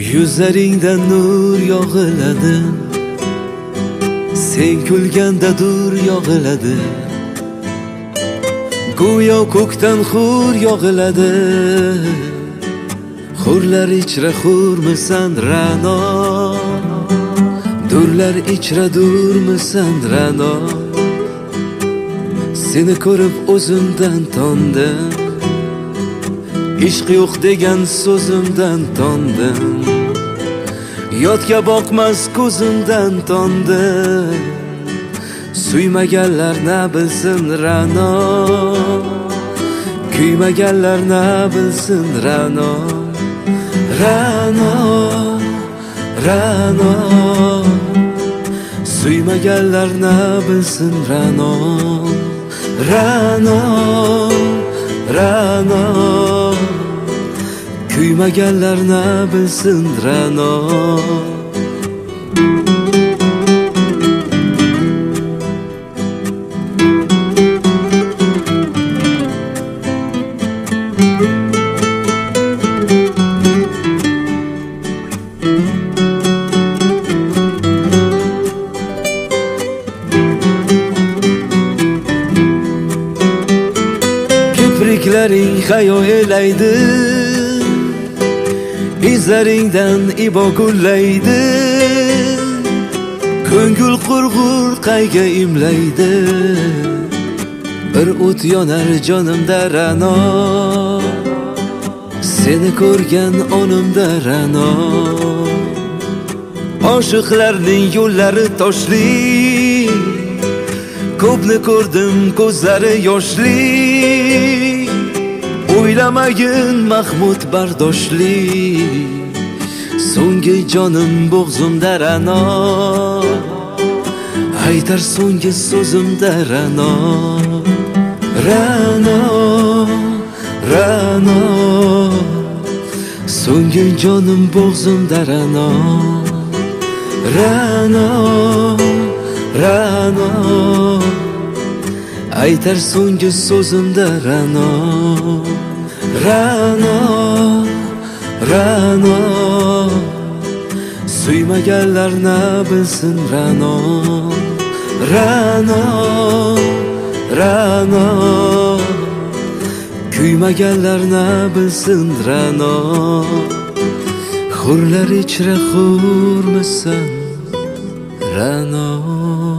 Yuzlaringdan nur yog'iladi, sen kulganda dur yog'iladi. Go'yo ko'kdan xur yog'iladi, xurlar ichra xurmisan Ra'no, durlar ichra durmisan Ra'no. Seni ko'rib o'zimdan tondim, ishq yo'q degan so'zimdan tondim, yotga boqmas ko'zimdan tondim. Suymaganlar na bilsin Ra'no, kuymaganlar na bilsin Ra'no. Ra'no, Ra'no, suymaganlar na bilsin Ra'no. Ra'no, Ra'no, kuymaganlar na bilsin Ra'no. Kipriklaring hayo elaydi, izlaringdan ibo gullaydi. Ko'ngil qurg'ur qayga imlaydi, bir o't yonar jonimda Ra'no. Seni ko'rgan onimda Ra'no. Oshiqlarning yo'llari toshli, ko'pni ko'rdim ko'zlari yoshli. O'ylamagin Mahmud bardoshli, so'nggi jonim bo'g'zimda Ra'no. Aytar so'nggi so'zimda Ra'no. Ra'no, Ra'no, so'nggi jonim bo'g'zimda Ra'no. Ra'no, Ra'no, aytar so'nggi so'zimda Ra'no. Ra'no, Ra'no, suymaganlar na bilsin Ra'no. Ra'no, Ra'no, kuymaganlar na bilsin Ra'no. Xurlar ichra xurmisan Ra'no.